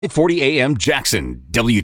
8:40 a.m. Jackson, W.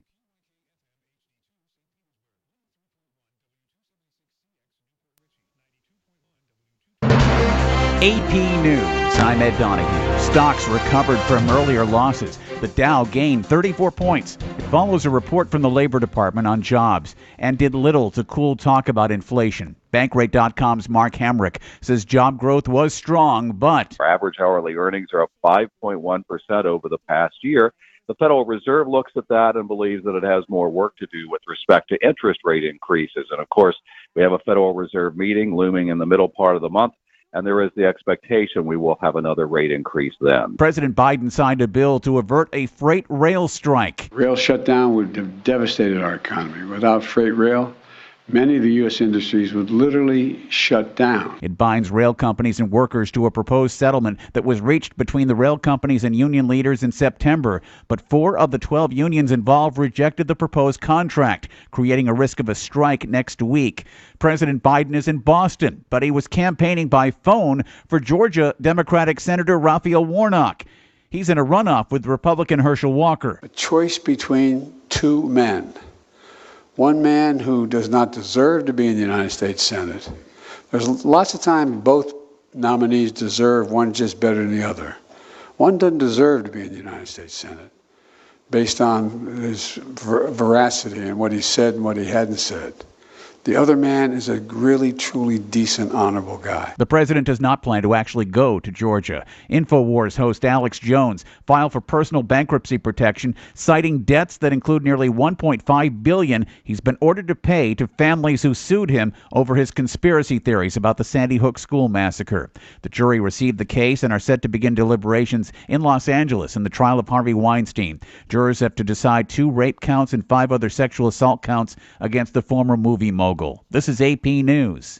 AP News. I'm Ed Donahue. Stocks recovered from earlier losses. The Dow gained 34 points. It follows a report from the Labor Department on jobs and did little to cool talk about inflation. Bankrate.com's Mark Hamrick says job growth was strong, but our average hourly earnings are up 5.1% over the past year. The Federal Reserve looks at that and believes that it has more work to do with respect to interest rate increases. And of course, we have a Federal Reserve meeting looming in the middle part of the month, and there is the expectation we will have another rate increase then. President Biden signed a bill to avert a freight rail strike. Rail shutdown would have devastated our economy. Without freight rail, many of the U.S. industries would literally shut down. It binds rail companies and workers to a proposed settlement that was reached between the rail companies and union leaders in September. But 4 of the 12 unions involved rejected the proposed contract, creating a risk of a strike next week. President Biden is in Boston, but he was campaigning by phone for Georgia Democratic Senator Raphael Warnock. He's in a runoff with Republican Herschel Walker. A choice between two men. One man who does not deserve to be in the United States Senate. There's lots of time both nominees deserve, one just better than the other. One doesn't deserve to be in the United States Senate based on his veracity and what he said and what he hadn't said. The other man is a really, truly decent, honorable guy. The president does not plan to actually go to Georgia. InfoWars host Alex Jones filed for personal bankruptcy protection, citing debts that include nearly $1.5 billion he's been ordered to pay to families who sued him over his conspiracy theories about the Sandy Hook school massacre. The jury received the case and are set to begin deliberations in Los Angeles in the trial of Harvey Weinstein. Jurors have to decide 2 rape counts and 5 other sexual assault counts against the former movie mogul. This is AP News.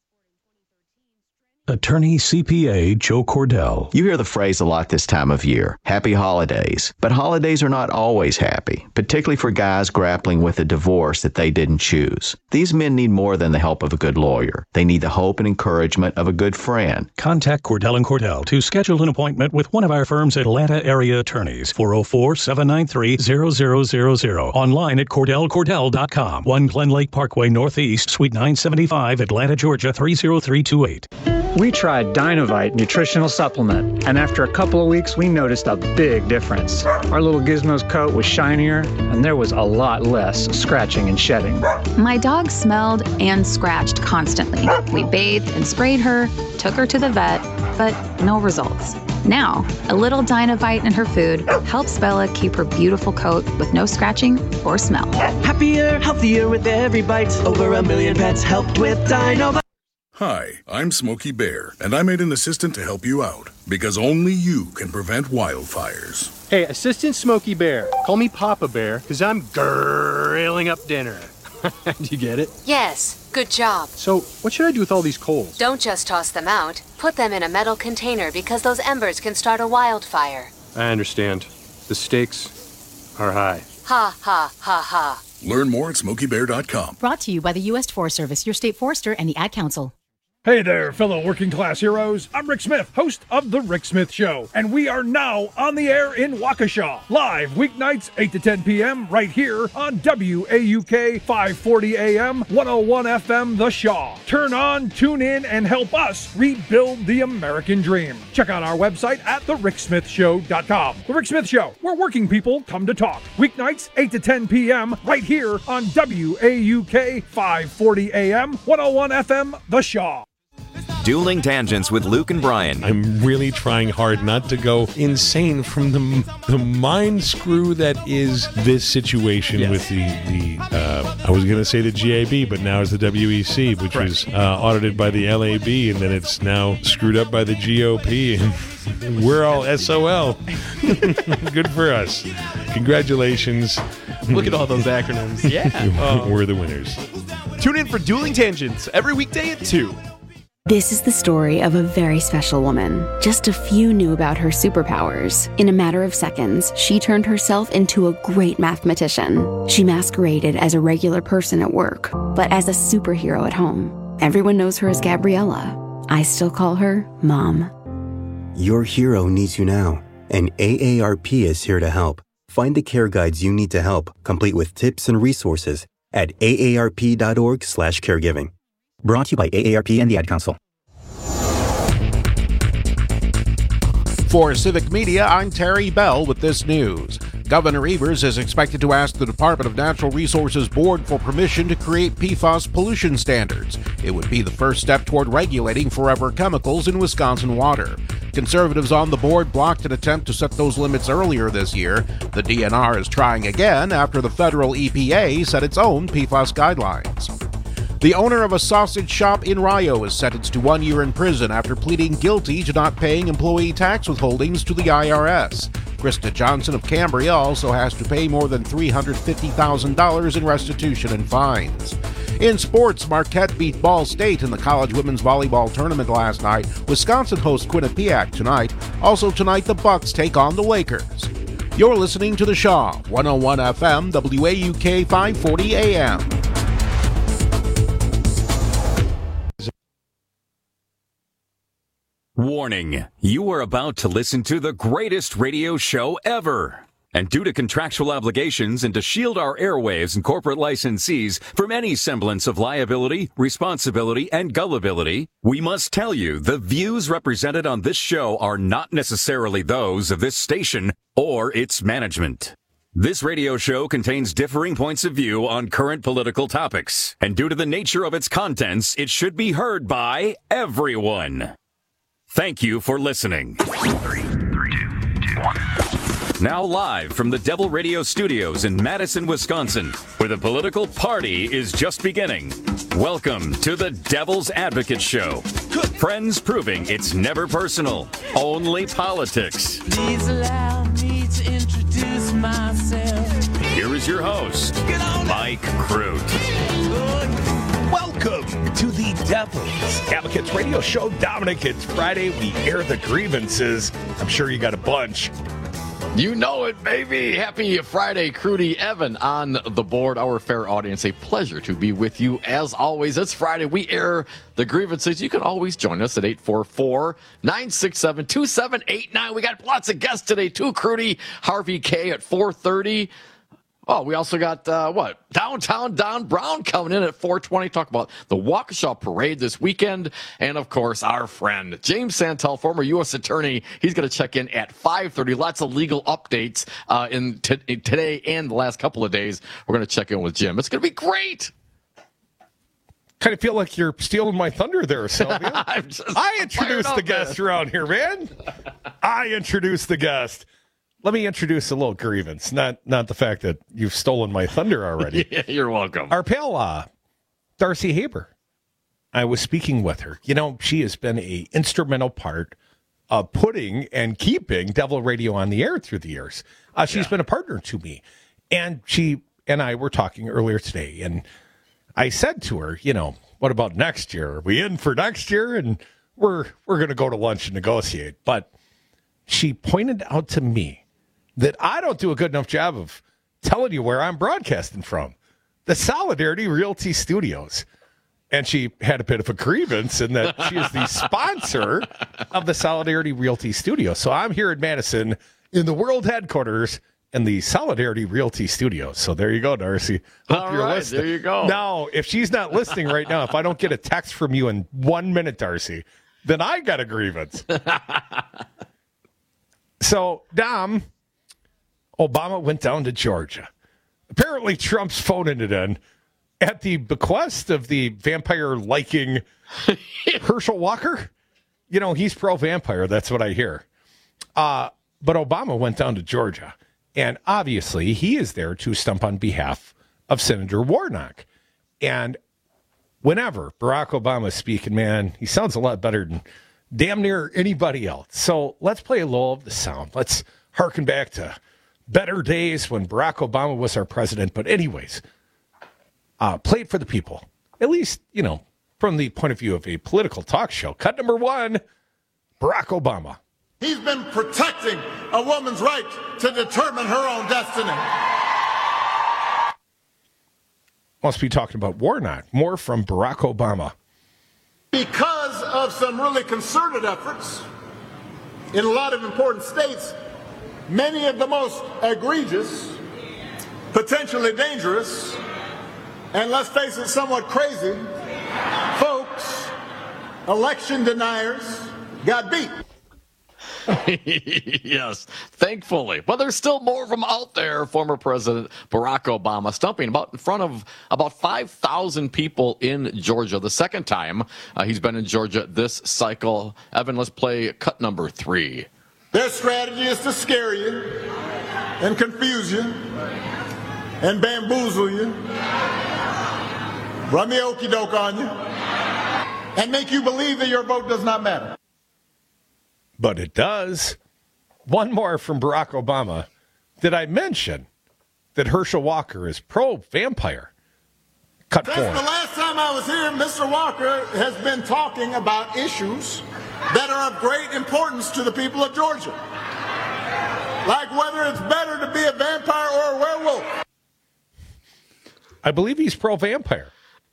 Attorney CPA Joe Cordell. You hear the phrase a lot this time of year, happy holidays. But holidays are not always happy, particularly for guys grappling with a divorce that they didn't choose. These men need more than the help of a good lawyer. They need the hope and encouragement of a good friend. Contact Cordell & Cordell to schedule an appointment with one of our firm's Atlanta area attorneys. 404-793-0000. Online at CordellCordell.com. 1 Glen Lake Parkway Northeast, Suite 975, Atlanta, Georgia 30328. We tried Dynovite nutritional supplement, and after a couple of weeks, we noticed a big difference. Our little Gizmo's coat was shinier, and there was a lot less scratching and shedding. My dog smelled and scratched constantly. We bathed and sprayed her, took her to the vet, but no results. Now, a little Dynovite in her food helps Bella keep her beautiful coat with no scratching or smell. Happier, healthier with every bite. Over 1 million pets helped with Dynovite. Hi, I'm Smokey Bear, and I made an assistant to help you out, because only you can prevent wildfires. Hey, Assistant Smokey Bear, call me Papa Bear, because I'm grilling up dinner. Do you get it? Yes, good job. So, what should I do with all these coals? Don't just toss them out. Put them in a metal container, because those embers can start a wildfire. I understand. The stakes are high. Ha, ha, ha, ha. Learn more at SmokeyBear.com. Brought to you by the U.S. Forest Service, your state forester, and the Ad Council. Hey there, fellow working class heroes. I'm Rick Smith, host of The Rick Smith Show, and we are now on the air in Waukesha, live weeknights 8 to 10 p.m. right here on WAUK 540 AM, 101 FM The Shaw. Turn on, tune in, and help us rebuild the American dream. Check out our website at thericksmithshow.com. The Rick Smith Show, where working people come to talk. Weeknights 8 to 10 p.m. right here on WAUK 540 AM, 101 FM The Shaw. Dueling Tangents with Luke and Brian. I'm really trying hard not to go insane from the mind screw that is this situation with the I was going to say the GAB, but now it's the WEC, which was audited by the LAB, and then it's now screwed up by the GOP, and we're all SOL. Good for us. Congratulations. Look at all those acronyms. Yeah. We're the winners. Tune in for Dueling Tangents every weekday at 2. This is the story of a very special woman. Just a few knew about her superpowers. In a matter of seconds, she turned herself into a great mathematician. She masqueraded as a regular person at work, but as a superhero at home. Everyone knows her as Gabriella. I still call her Mom. Your hero needs you now, and AARP is here to help. Find the care guides you need to help, complete with tips and resources at aarp.org/caregiving. Brought to you by AARP and the Ad Council. For Civic Media, I'm Terry Bell with this news. Governor Evers is expected to ask the Department of Natural Resources Board for permission to create PFAS pollution standards. It would be the first step toward regulating forever chemicals in Wisconsin water. Conservatives on the board blocked an attempt to set those limits earlier this year. The DNR is trying again after the federal EPA set its own PFAS guidelines. The owner of a sausage shop in Rio is sentenced to 1 year in prison after pleading guilty to not paying employee tax withholdings to the IRS. Krista Johnson of Cambria also has to pay more than $350,000 in restitution and fines. In sports, Marquette beat Ball State in the college women's volleyball tournament last night. Wisconsin hosts Quinnipiac tonight. Also tonight, the Bucks take on the Lakers. You're listening to The Shaw, 101 FM, WAUK 540 AM. Warning, you are about to listen to the greatest radio show ever. And due to contractual obligations and to shield our airwaves and corporate licensees from any semblance of liability, responsibility, and gullibility, we must tell you the views represented on this show are not necessarily those of this station or its management. This radio show contains differing points of view on current political topics, and due to the nature of its contents, it should be heard by everyone. Thank you for listening. 3, 2, 1. Now live from the Devil Radio Studios in Madison, Wisconsin, where the political party is just beginning. Welcome to the Devil's Advocate Show. Friends proving it's never personal, only politics. Please allow me to introduce myself. Here is your host, Mike Crute. Welcome to the Devil's Advocates Radio Show. Dominic, it's Friday. We air the grievances. I'm sure you got a bunch. You know it, baby. Happy Friday, Crudy. Evan on the board, our fair audience. A pleasure to be with you as always. It's Friday. We air the grievances. You can always join us at 844-967-2789. We got lots of guests today, too, Crudy. Harvey K at 4:30. Oh, we also got, Downtown Don Brown coming in at 4:20. Talk about the Waukesha Parade this weekend. And, of course, our friend James Santel, former U.S. Attorney. He's going to check in at 5:30. Lots of legal updates today and the last couple of days. We're going to check in with Jim. It's going to be great. Kind of feel like you're stealing my thunder there, Sylvia. I introduced the guest around here, man. I introduced the guest. Let me introduce a little grievance, not the fact that you've stolen my thunder already. Yeah, you're welcome. Our pal, Darcy Haber. I was speaking with her. You know, she has been an instrumental part of putting and keeping Devil Radio on the air through the years. She's been a partner to me. And she and I were talking earlier today, and I said to her, you know, what about next year? Are we in for next year? And we're going to go to lunch and negotiate. But she pointed out to me that I don't do a good enough job of telling you where I'm broadcasting from. The Solidarity Realty Studios. And she had a bit of a grievance in that she is the sponsor of the Solidarity Realty Studios. So I'm here in Madison in the world headquarters in the Solidarity Realty Studios. So there you go, Darcy. Hope you're listening. There you go. Now, if she's not listening right now, if I don't get a text from you in 1 minute, Darcy, then I got a grievance. So, Dom, Obama went down to Georgia. Apparently, Trump's phoning it in at the bequest of the vampire-liking Herschel Walker. You know, he's pro-vampire. That's what I hear. But Obama went down to Georgia, and obviously he is there to stump on behalf of Senator Warnock. And whenever Barack Obama is speaking, man, he sounds a lot better than damn near anybody else. So let's play a little of the sound. Let's harken back to better days when Barack Obama was our president. But anyways, play it for the people. At least, you know, from the point of view of a political talk show. Cut number 1, Barack Obama. He's been protecting a woman's right to determine her own destiny. Must be talking about Warnock. More from Barack Obama. Because of some really concerted efforts in a lot of important states, many of the most egregious, potentially dangerous, and let's face it, somewhat crazy folks, election deniers, got beat. Yes, thankfully. But there's still more of them out there. Former President Barack Obama stumping in front of about 5,000 people in Georgia. The second time he's been in Georgia this cycle. Evan, let's play cut number 3. Their strategy is to scare you and confuse you and bamboozle you, run the okey doke on you, and make you believe that your vote does not matter. But it does. One more from Barack Obama. Did I mention that Herschel Walker is pro-vampire? Cut 4. Since the last time I was here, Mr. Walker has been talking about issues that are of great importance to the people of Georgia. Like whether it's better to be a vampire or a werewolf. I believe he's pro-vampire.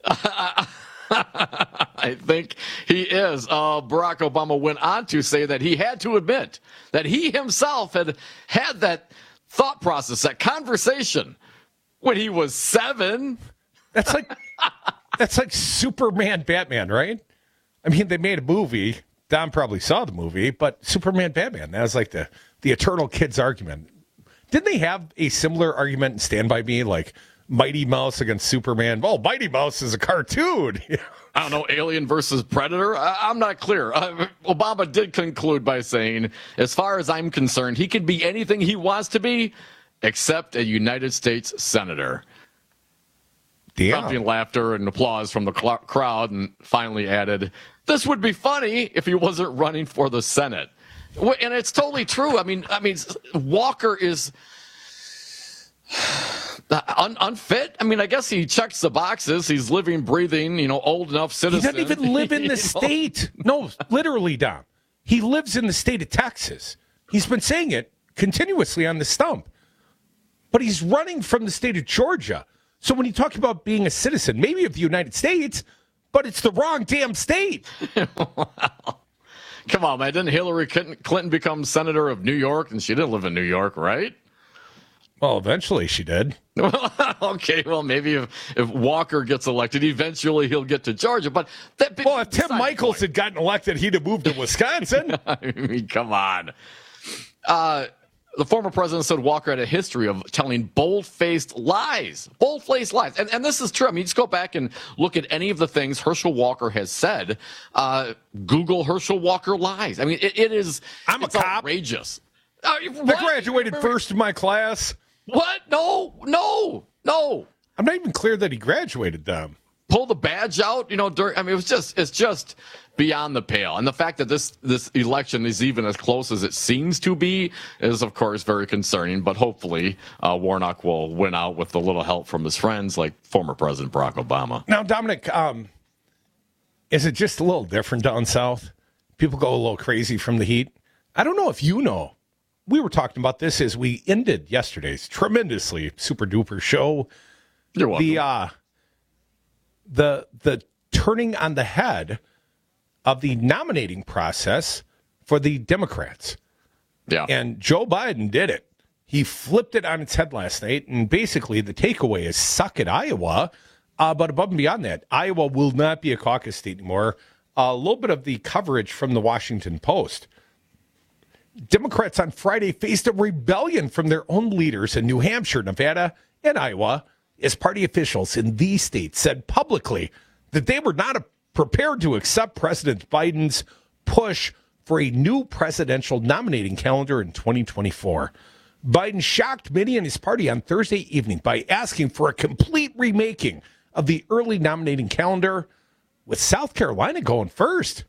I think he is. Barack Obama went on to say that he had to admit that he himself had that thought process, that conversation when he was 7. That's like Superman, Batman, right? I mean, they made a movie. Don probably saw the movie, but Superman, Batman, that was like the eternal kids argument. Didn't they have a similar argument in Stand By Me, like Mighty Mouse against Superman? Well, Mighty Mouse is a cartoon. I don't know, Alien versus Predator? I'm not clear. Obama did conclude by saying, as far as I'm concerned, he can be anything he wants to be except a United States senator. Prompting laughter and applause from the crowd, and finally added, this would be funny if he wasn't running for the Senate. And it's totally true. I mean, Walker is unfit. I mean, I guess he checks the boxes. He's living, breathing, old enough citizen. He doesn't even live in the state. No, literally, Dom. He lives in the state of Texas. He's been saying it continuously on the stump. But he's running from the state of Georgia. So when you talk about being a citizen, maybe of the United States, but it's the wrong damn state. Come on, man. Didn't Hillary Clinton become senator of New York? And she didn't live in New York, right? Well, eventually she did. Okay, well, maybe if Walker gets elected, eventually he'll get to Georgia. But if Tim Michaels had gotten elected, he'd have moved to Wisconsin. I mean, come on. The former president said Walker had a history of telling bold-faced lies. Bold-faced lies. And this is true. I mean, just go back and look at any of the things Herschel Walker has said. Google Herschel Walker lies. I mean, it's outrageous. I graduated first in my class. What? No. I'm not even clear that he graduated, them. Pull the badge out, it's just beyond the pale. And the fact that this election is even as close as it seems to be is, of course, very concerning. But hopefully Warnock will win out with a little help from his friends like former President Barack Obama. Now, Dominic, is it just a little different down south? People go a little crazy from the heat. I don't know if you know. We were talking about this as we ended yesterday's tremendously super-duper show. You're welcome. The turning on the head of the nominating process for the Democrats. Yeah. And Joe Biden did it. He flipped it on its head last night, and basically the takeaway is suck at Iowa. But above and beyond that, Iowa will not be a caucus state anymore. A little bit of the coverage from the Washington Post. Democrats on Friday faced a rebellion from their own leaders in New Hampshire, Nevada, and Iowa, as party officials in these states said publicly that they were not prepared to accept President Biden's push for a new presidential nominating calendar in 2024. Biden shocked many in his party on Thursday evening by asking for a complete remaking of the early nominating calendar, with South Carolina going first.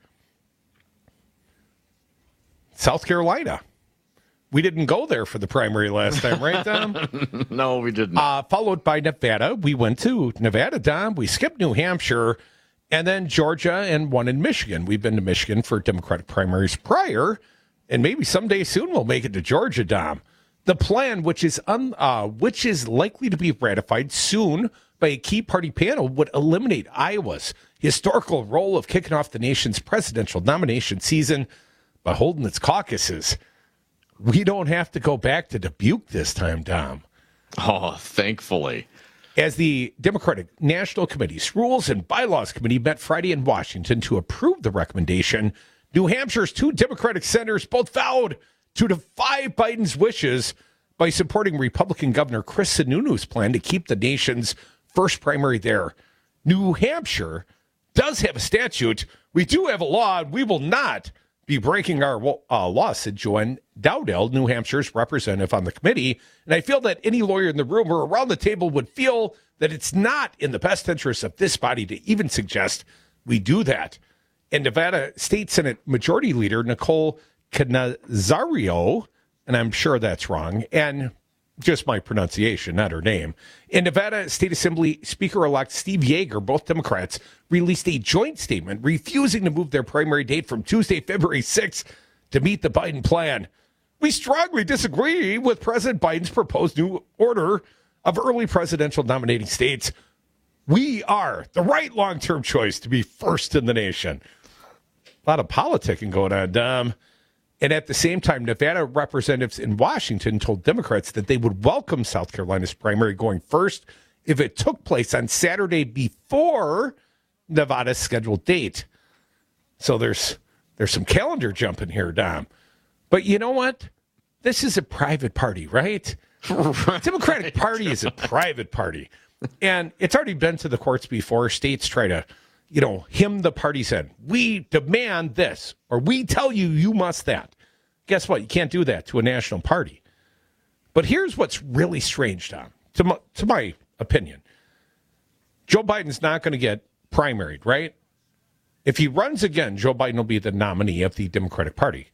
South Carolina. We didn't go there for the primary last time, right, Dom? No, we didn't. Followed by Nevada. We went to Nevada, Dom. We skipped New Hampshire, and then Georgia, and one in Michigan. We've been to Michigan for Democratic primaries prior, and maybe someday soon we'll make it to Georgia, Dom. The plan, which is likely to be ratified soon by a key party panel, would eliminate Iowa's historical role of kicking off the nation's presidential nomination season by holding its caucuses we don't have to go back to Dubuque this time, Dom. Oh, thankfully. As the Democratic National Committee's Rules and Bylaws Committee met Friday in Washington to approve the recommendation, New Hampshire's 2 Democratic senators both vowed to defy Biden's wishes by supporting Republican Governor Chris Sununu's plan to keep the nation's first primary there. New Hampshire does have a statute. We do have a law, and we will not be breaking our law, said Joanne Dowdell, New Hampshire's representative on the committee. And I feel that any lawyer in the room or around the table would feel that it's not in the best interest of this body to even suggest we do that. And Nevada State Senate Majority Leader Nicole Canazario, and I'm sure that's wrong, and just my pronunciation, not her name. And Nevada State Assembly Speaker-elect Steve Yeager, both Democrats, released a joint statement refusing to move their primary date from Tuesday, February 6th to meet the Biden plan. We strongly disagree with President Biden's proposed new order of early presidential nominating states. We are the right long-term choice to be first in the nation. A lot of politicking going on, Dom. And at the same time, Nevada representatives in Washington told Democrats that they would welcome South Carolina's primary going first if it took place on Saturday before Nevada's scheduled date. So there's some calendar jumping here, Dom. But you know what? This is a private party, right? Democratic Party is a private party. And it's already been to the courts before. States try to, hymn the parties in. We demand this, or we tell you you must that. Guess what? You can't do that to a national party. But here's what's really strange, Tom, to my opinion. Joe Biden's not going to get primaried, right? If he runs again, Joe Biden will be the nominee of the Democratic Party.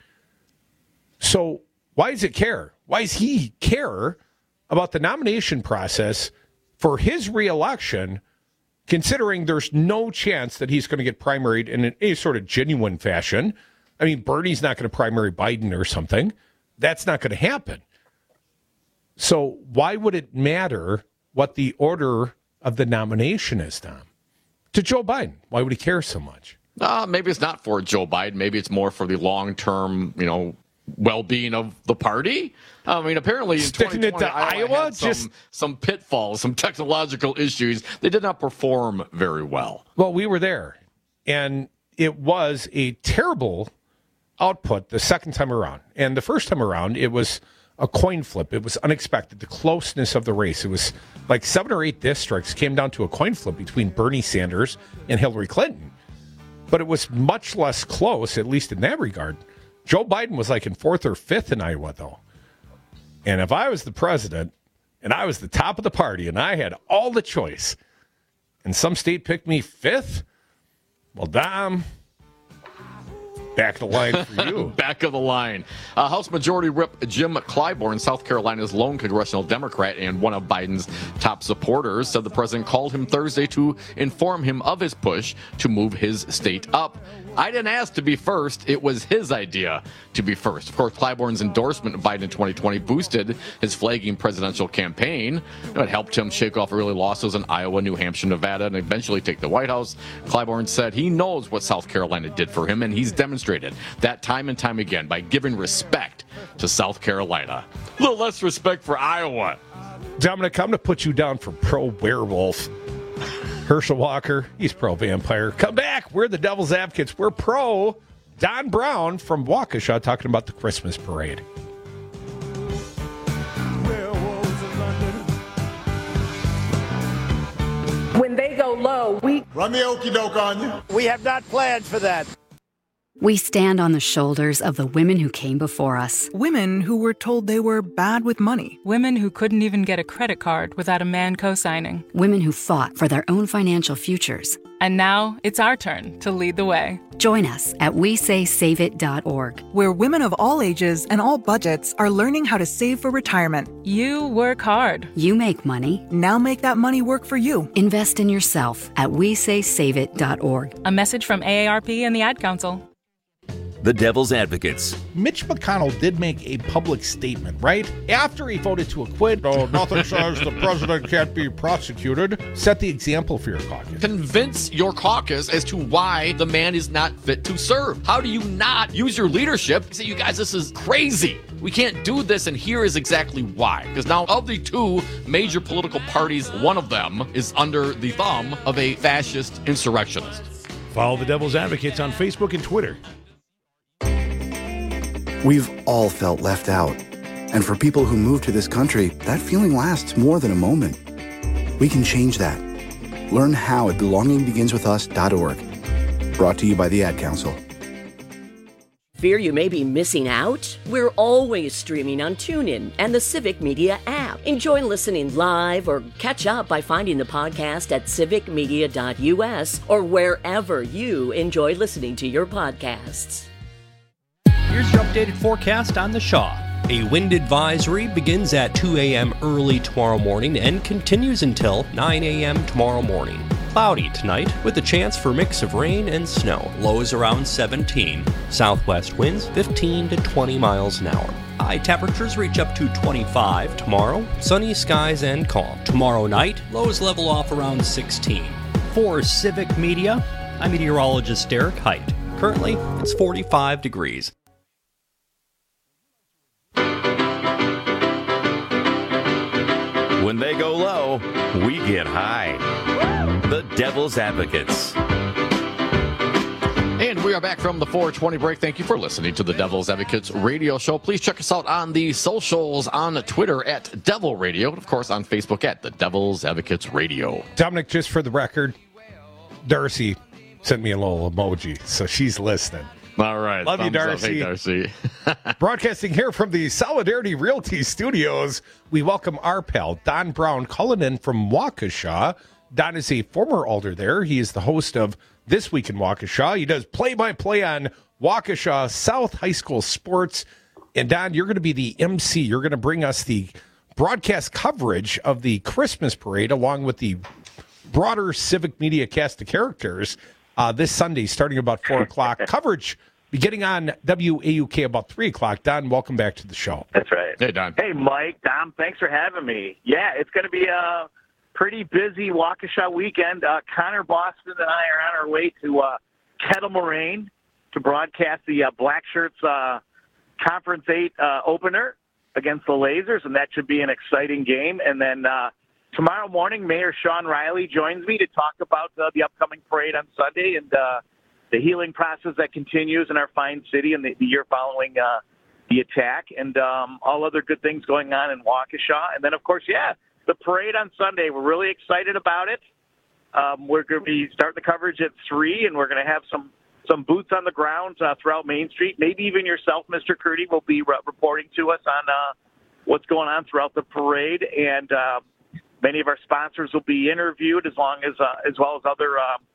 So why does it care? Why does he care about the nomination process for his reelection, considering there's no chance that he's going to get primaried in any sort of genuine fashion? I mean, Bernie's not going to primary Biden or something. That's not going to happen. So why would it matter what the order of the nomination is, Tom? To Joe Biden, why would he care so much? Maybe it's not for Joe Biden. Maybe it's more for the long-term, well-being of the party. I mean, apparently in sticking 2020, it to Iowa, had some pitfalls, some technological issues. They did not perform very well. Well, we were there, and it was a terrible output the second time around. And the first time around, it was a coin flip. It was unexpected, the closeness of the race. It was like 7 or 8 districts came down to a coin flip between Bernie Sanders and Hillary Clinton. But it was much less close, at least in that regard. Joe Biden was like in 4th or 5th in Iowa, though. And if I was the president and I was the top of the party and I had all the choice and some state picked me 5th, well, Dom, back of the line for you. Back of the line. House Majority Whip Jim Clyburn, South Carolina's lone congressional Democrat and one of Biden's top supporters, said the president called him Thursday to inform him of his push to move his state up. I didn't ask to be first. It was his idea to be first. Of course, Clyburn's endorsement of Biden in 2020 boosted his flagging presidential campaign. It helped him shake off early losses in Iowa, New Hampshire, Nevada, and eventually take the White House. Clyburn said he knows what South Carolina did for him, and he's demonstrated that time and time again by giving respect to South Carolina. A little less respect for Iowa. Dominic, I'm going to put you down for pro-werewolf. Herschel Walker, he's pro-vampire. Come back. We're the Devil's Advocates. We're pro Don Brown from Waukesha talking about the Christmas parade. When they go low, we run the okie doke on you. We have not planned for that. We stand on the shoulders of the women who came before us. Women who were told they were bad with money. Women who couldn't even get a credit card without a man co-signing. Women who fought for their own financial futures. And now it's our turn to lead the way. Join us at WeSaySaveIt.org, where women of all ages and all budgets are learning how to save for retirement. You work hard. You make money. Now make that money work for you. Invest in yourself at WeSaySaveIt.org. A message from AARP and the Ad Council. the Devil's Advocates. Mitch McConnell did make a public statement, right? After he voted to acquit, nothing says the president can't be prosecuted. Set the example for your caucus. Convince your caucus as to why the man is not fit to serve. How do you not use your leadership? Say, you guys, this is crazy. We can't do this, and here is exactly why. Because now, of the two major political parties, one of them is under the thumb of a fascist insurrectionist. Follow the Devil's Advocates on Facebook and Twitter. We've all felt left out. And for people who move to this country, that feeling lasts more than a moment. We can change that. Learn how at belongingbeginswithus.org. Brought to you by the Ad Council. Fear you may be missing out? We're always streaming on TuneIn and the Civic Media app. Enjoy listening live or catch up by finding the podcast at civicmedia.us or wherever you enjoy listening to your podcasts. Here's your updated forecast on the Shaw. A wind advisory begins at 2 a.m. early tomorrow morning and continues until 9 a.m. tomorrow morning. Cloudy tonight with a chance for a mix of rain and snow. Lows around 17. Southwest winds 15 to 20 miles an hour. High temperatures reach up to 25 tomorrow. Sunny skies and calm. Tomorrow night, lows level off around 16. For Civic Media, I'm meteorologist Derek Height. Currently, it's 45 degrees. When they go low, we get high. The Devil's Advocates. And we are back from the 420 break. Thank you for listening to the Devil's Advocates radio show. Please check us out on the socials, on Twitter at Devil Radio, and of course on Facebook at the Devil's Advocates Radio. Dominic, just for the record, Darcy sent me a little emoji, so she's listening. All right. Love you, Darcy. Up. Hey, Darcy. Broadcasting here from the Solidarity Realty Studios, we welcome our pal, Don Brown, calling in from Waukesha. Don is a former alder there. He is the host of This Week in Waukesha. He does play-by-play on Waukesha South High School sports. And Don, you're going to be the MC. You're going to bring us the broadcast coverage of the Christmas parade along with the broader Civic Media cast of characters this Sunday starting about 4 o'clock. Coverage beginning on WAUK about 3 o'clock. Don, welcome back to the show. That's right. Hey, Don. Hey, Mike, Dom, thanks for having me. Yeah, it's going to be a pretty busy Waukesha weekend. Connor Boston and I are on our way to Kettle Moraine to broadcast the Black Shirts Conference 8 opener against the Lasers, and that should be an exciting game. And then tomorrow morning, Mayor Sean Riley joins me to talk about the upcoming parade on Sunday and the healing process that continues in our fine city and the year following the attack and all other good things going on in Waukesha. And then, of course, the parade on Sunday. We're really excited about it. We're going to be starting the coverage at 3, and we're going to have some boots on the ground throughout Main Street. Maybe even yourself, Mr. Curdy, will be reporting to us on what's going on throughout the parade. And many of our sponsors will be interviewed as well as other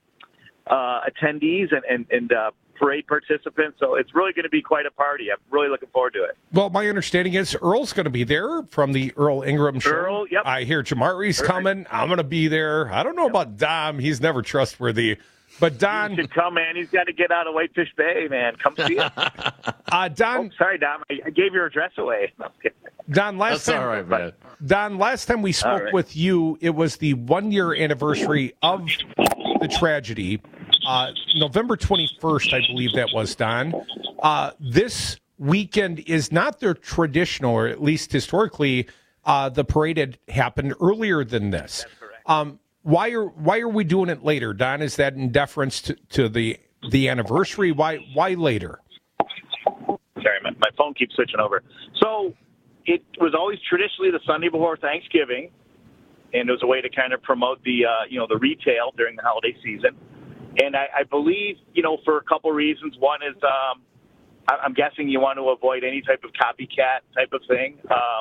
attendees and parade participants. So it's really going to be quite a party. I'm really looking forward to it. Well, my understanding is Earl's going to be there from the Earl Ingram show. Earl, yep. I hear Jamari's coming. I'm going to be there. I don't know about Dom. He's never trustworthy. But Don... You should come, man. He's got to get out of Whitefish Bay, man. Come see him. Don... sorry, Dom. I gave your address away. Don, last time... all right, man. Don, last time we spoke with you, it was the 1-year anniversary of the tragedy. November 21st, I believe that was, Don. This weekend is not the traditional, or at least historically, the parade had happened earlier than this. That's correct. Why are we doing it later, Don? Is that in deference to the anniversary? Why later? Sorry, my phone keeps switching over. So it was always traditionally the Sunday before Thanksgiving, and it was a way to kind of promote the retail during the holiday season. And I believe, for a couple reasons. One is I'm guessing you want to avoid any type of copycat type of thing.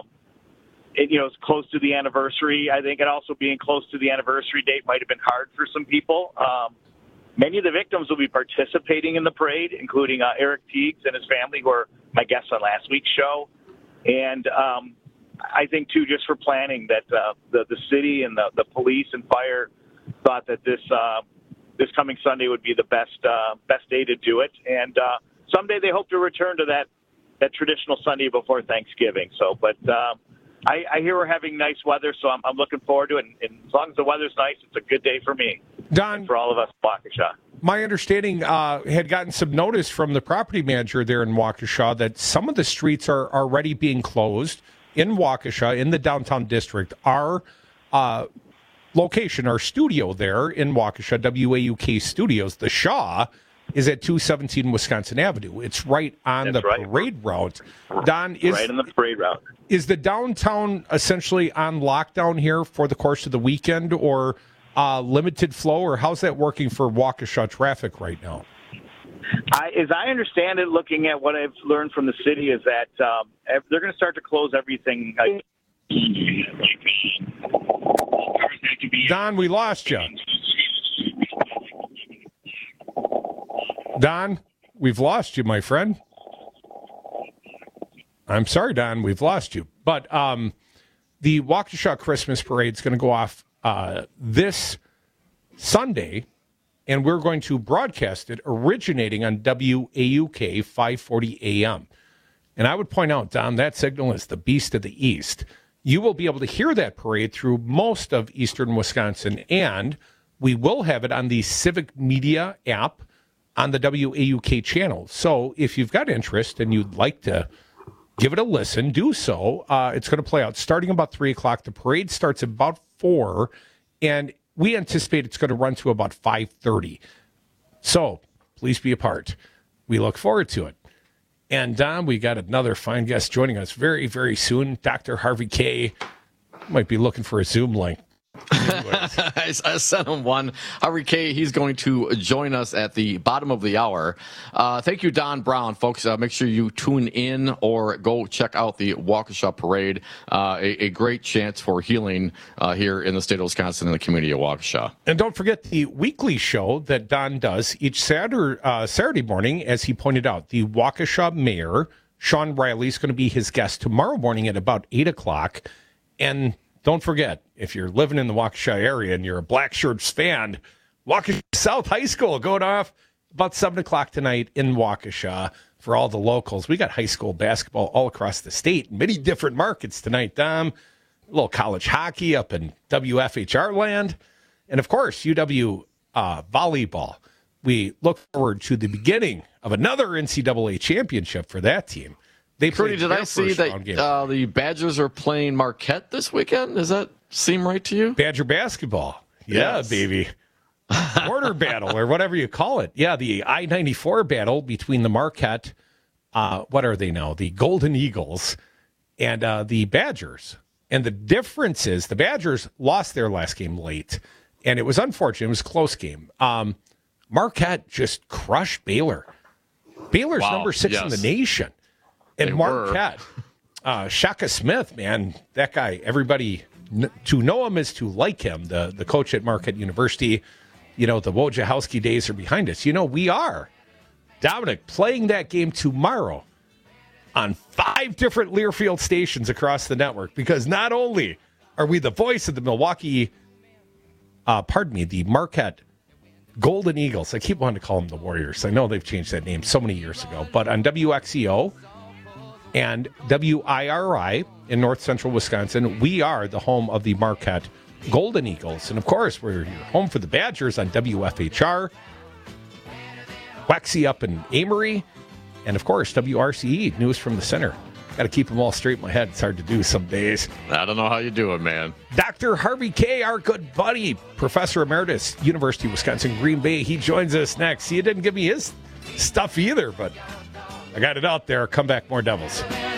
It's close to the anniversary. I think it also being close to the anniversary date might have been hard for some people. Many of the victims will be participating in the parade, including Eric Teagues and his family, who are my guests on last week's show. And I think, too, just for planning, that the city and the police and fire thought that this coming Sunday would be the best day to do it. And someday they hope to return to that traditional Sunday before Thanksgiving. So, but I hear we're having nice weather, so I'm looking forward to it. And as long as the weather's nice, it's a good day for me. Don, and for all of us in Waukesha. My understanding had gotten some notice from the property manager there in Waukesha that some of the streets are already being closed in Waukesha, in the downtown district. Our location, our studio there in Waukesha, WAUK Studios, the Shaw, is at 217 Wisconsin Avenue. It's right on parade route. Don, right on the parade route. Is the downtown essentially on lockdown here for the course of the weekend, or limited flow, or how's that working for Waukesha traffic right now? As I understand it, looking at what I've learned from the city, is that they're going to start to close everything. Don, we lost you. Don, we've lost you, my friend. I'm sorry, Don, we've lost you. But the Waukesha Christmas Parade is going to go off this Sunday, and we're going to broadcast it originating on WAUK 540 AM. And I would point out, Don, that signal is the Beast of the East. You will be able to hear that parade through most of eastern Wisconsin, and we will have it on the Civic Media app on the WAUK channel. So if you've got interest and you'd like to give it a listen, do so. It's going to play out starting about 3 o'clock. The parade starts about 4, and we anticipate it's going to run to about 5:30. So please be a part. We look forward to it. And Don, we got another fine guest joining us very, very soon. Dr. Harvey K. Might be looking for a Zoom link. I sent him one. Harvey K., he's going to join us at the bottom of the hour. Thank you, Don Brown. Folks, make sure you tune in or go check out the Waukesha Parade. A great chance for healing here in the state of Wisconsin and the community of Waukesha. And don't forget the weekly show that Don does each Saturday morning. As he pointed out, the Waukesha mayor, Sean Riley, is going to be his guest tomorrow morning at about 8 o'clock. And don't forget, if you're living in the Waukesha area and you're a Black Shirts fan, Waukesha South High School going off about 7 o'clock tonight in Waukesha for all the locals. We got high school basketball all across the state, many different markets tonight, Dom. A little college hockey up in WFHR land. And, of course, UW volleyball. We look forward to the beginning of another NCAA championship for that team. Crudy, did I see that the Badgers are playing Marquette this weekend? Does that seem right to you? Badger basketball. Yeah, yes. Baby. Border battle or whatever you call it. Yeah, the I-94 battle between the Marquette, what are they now? The Golden Eagles and the Badgers. And the difference is the Badgers lost their last game late, and it was unfortunate. It was a close game. Marquette just crushed Baylor. Baylor's number 6 in the nation. And Marquette, Shaka Smith, man, that guy, everybody, to know him is to like him, the coach at Marquette University. You know, the Wojciechowski days are behind us. You know, we are, Dominic, playing that game tomorrow on 5 different Learfield stations across the network, because not only are we the voice of the the Marquette Golden Eagles. I keep wanting to call them the Warriors. I know they've changed that name so many years ago, but on WXEO and WIRI in north central Wisconsin, we are the home of the Marquette Golden Eagles. And of course, we're home for the Badgers on WFHR, Waxy up in Amory, and of course, WRCE, News from the Center. Got to keep them all straight in my head. It's hard to do some days. I don't know how you do it, man. Dr. Harvey K., our good buddy, Professor Emeritus, University of Wisconsin, Green Bay. He joins us next. He didn't give me his stuff either, but I got it out there. Come back, more Devils.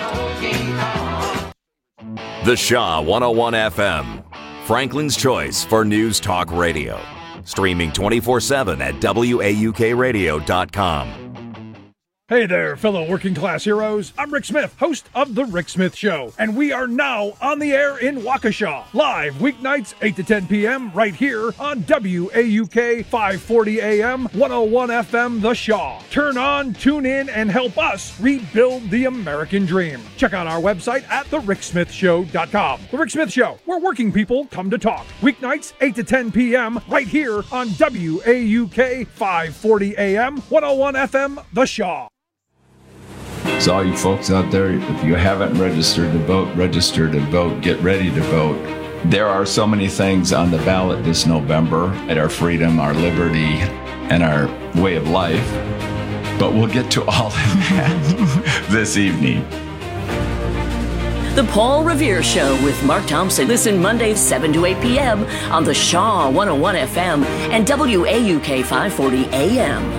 The Shaw 101 FM, Franklin's choice for news talk radio. Streaming 24/7 at WAUKradio.com. Hey there, fellow working class heroes. I'm Rick Smith, host of The Rick Smith Show, and we are now on the air in Waukesha, live weeknights 8 to 10 p.m. right here on WAUK 540 AM, 101 FM, The Shaw. Turn on, tune in, and help us rebuild the American dream. Check out our website at thericksmithshow.com. The Rick Smith Show, where working people come to talk. Weeknights 8 to 10 p.m. right here on WAUK 540 AM, 101 FM, The Shaw. So all you folks out there, if you haven't registered to vote, register to vote, get ready to vote. There are so many things on the ballot this November at our freedom, our liberty, and our way of life. But we'll get to all of that this evening. The Paul Revere Show with Mark Thompson. Listen Mondays 7 to 8 p.m. on the Shaw 101 FM and WAUK 540 AM.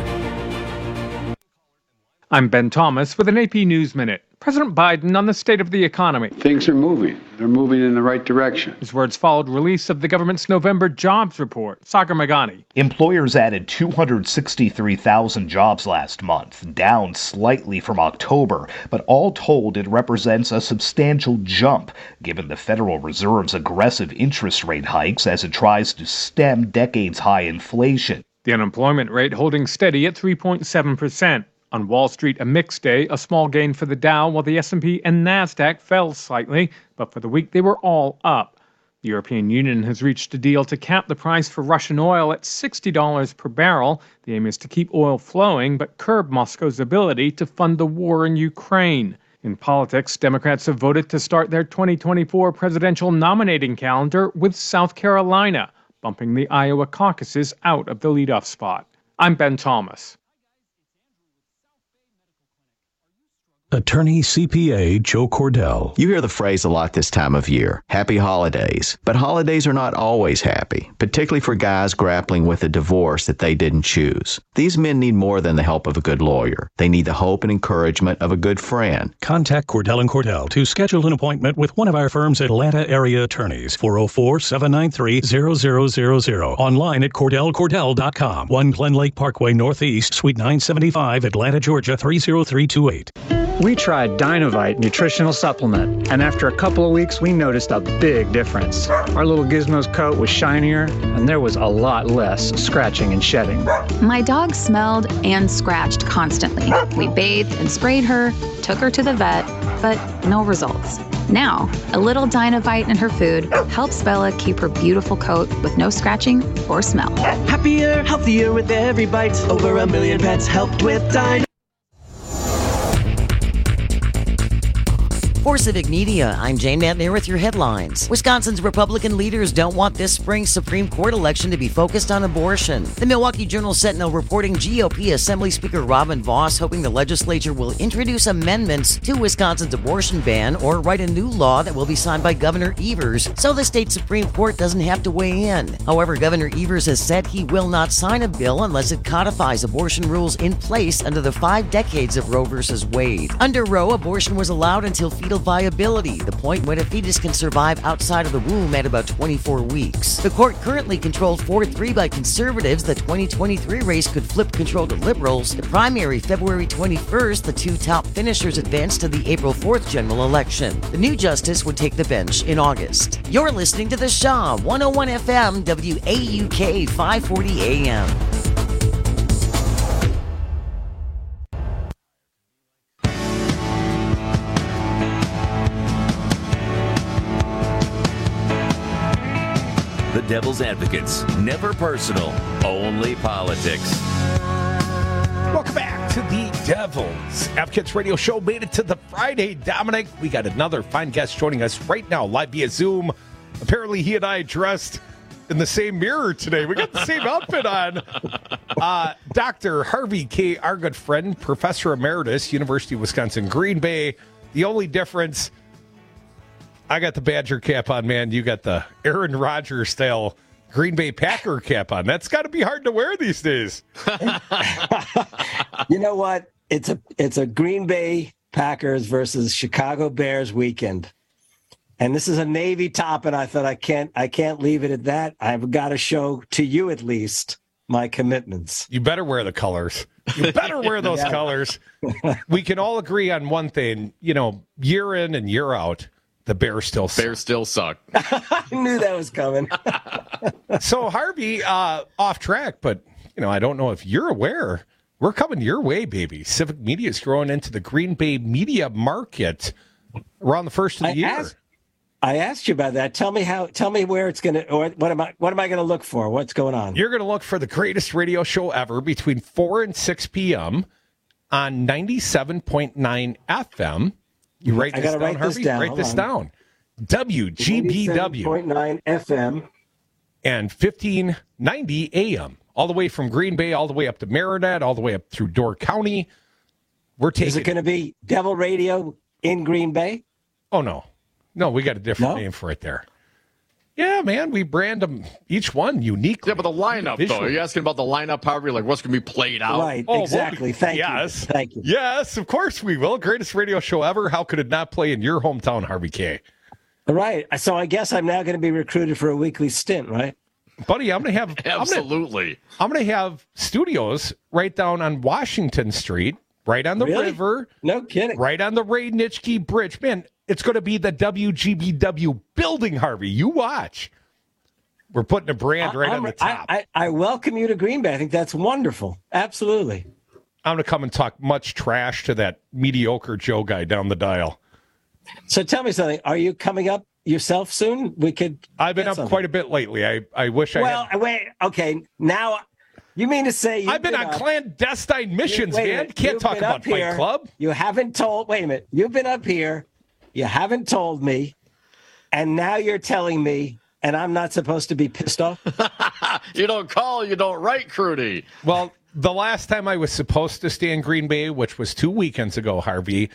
I'm Ben Thomas with an AP News Minute. President Biden on the state of the economy. Things are moving. They're moving in the right direction. His words followed release of the government's November jobs report. Sagar Meghani. Employers added 263,000 jobs last month, down slightly from October, but all told it represents a substantial jump, given the Federal Reserve's aggressive interest rate hikes as it tries to stem decades-high inflation. The unemployment rate holding steady at 3.7%. On Wall Street, a mixed day, a small gain for the Dow, while the S&P and Nasdaq fell slightly, but for the week they were all up. The European Union has reached a deal to cap the price for Russian oil at $60 per barrel. The aim is to keep oil flowing, but curb Moscow's ability to fund the war in Ukraine. In politics, Democrats have voted to start their 2024 presidential nominating calendar with South Carolina, bumping the Iowa caucuses out of the leadoff spot. I'm Ben Thomas. Attorney CPA Joe Cordell. You hear the phrase a lot this time of year, happy holidays. But holidays are not always happy, particularly for guys grappling with a divorce that they didn't choose. These men need more than the help of a good lawyer. They need the hope and encouragement of a good friend. Contact Cordell & Cordell to schedule an appointment with one of our firm's Atlanta area attorneys. 404-793-0000. Online at CordellCordell.com. 1 Glen Lake Parkway Northeast, Suite 975, Atlanta, Georgia 30328. We tried Dynovite nutritional supplement, and after a couple of weeks, we noticed a big difference. Our little Gizmo's coat was shinier, and there was a lot less scratching and shedding. My dog smelled and scratched constantly. We bathed and sprayed her, took her to the vet, but no results. Now, a little Dynovite in her food helps Bella keep her beautiful coat with no scratching or smell. Happier, healthier with every bite. Over 1 million pets helped with Dynovite. For Civic Media, I'm Jane Mantner with your headlines. Wisconsin's Republican leaders don't want this spring's Supreme Court election to be focused on abortion. The Milwaukee Journal-Sentinel reporting GOP Assembly Speaker Robin Vos hoping the legislature will introduce amendments to Wisconsin's abortion ban or write a new law that will be signed by Governor Evers so the state Supreme Court doesn't have to weigh in. However, Governor Evers has said he will not sign a bill unless it codifies abortion rules in place under the 5 decades of Roe v. Wade. Under Roe, abortion was allowed until fetal viability, the point when a fetus can survive outside of the womb at about 24 weeks. The court currently controlled 4-3 by conservatives. The 2023 race could flip control to liberals. The primary February 21st, the 2 top finishers advanced to the April 4th general election. The new justice would take the bench in August. You're listening to The Shaw, 101 FM, WAUK 540 AM. The Devil's Advocates. Never personal, only politics. Welcome back to the Devil's Advocates Radio Show. Made it to the Friday, Dominic. We got another fine guest joining us right now, live via Zoom. Apparently, he and I dressed in the same mirror today. We got the same outfit on. Dr. Harvey K., our good friend, Professor Emeritus, University of Wisconsin, Green Bay. The only difference, I got the Badger cap on, man. You got the Aaron Rodgers style Green Bay Packer cap on. That's got to be hard to wear these days. You know what? It's a Green Bay Packers versus Chicago Bears weekend. And this is a Navy top, and I thought I can't leave it at that. I've got to show to you at least my commitments. You better wear the colors. You better wear those colors. We can all agree on one thing, year in and year out, the Bears still suck. Bears still suck. I knew that was coming. So, Harvey, off track, but, I don't know if you're aware. We're coming your way, baby. Civic Media is growing into the Green Bay media market around the first of the year. I asked you about that. Tell me where it's going to, or what am I going to look for? What's going on? You're going to look for the greatest radio show ever between 4 and 6 p.m. on 97.9 FM. You write this down, Harvey? Write this down. WGBW. 97.9 FM. And 1590 AM. All the way from Green Bay, all the way up to Marinette, all the way up through Door County. We're taking. Is it going to be Devil Radio in Green Bay? Oh, no. No, we got a different name for it there. Yeah, man, we brand them, each one uniquely. Yeah, but the lineup, though. Are you asking about the lineup, Harvey? Like, what's going to be played out? Right, exactly. Thank you. Thank you. Yes, of course we will. Greatest radio show ever. How could it not play in your hometown, Harvey K? All right. So I guess I'm now going to be recruited for a weekly stint, right? Buddy, I'm going to have... Absolutely. I'm going to have studios right down on Washington Street, right on the river. No kidding. Right on the Ray Nitschke Bridge. Man, it's going to be the WGBW building, Harvey. You watch. We're putting a brand on the top. I welcome you to Green Bay. I think that's wonderful. Absolutely. I'm going to come and talk much trash to that mediocre Joe guy down the dial. So tell me something. Are you coming up yourself soon? I've been up quite a bit lately. I wish I had. Well, wait. Okay. Now, you mean to say I've been on clandestine missions, man. Can't talk about Fight Club. You haven't told. Wait a minute. You've been up here. You haven't told me, and now you're telling me, and I'm not supposed to be pissed off? You don't call, you don't write, Crudy. Well, the last time I was supposed to stay in Green Bay, which was 2 weekends ago, Harvey,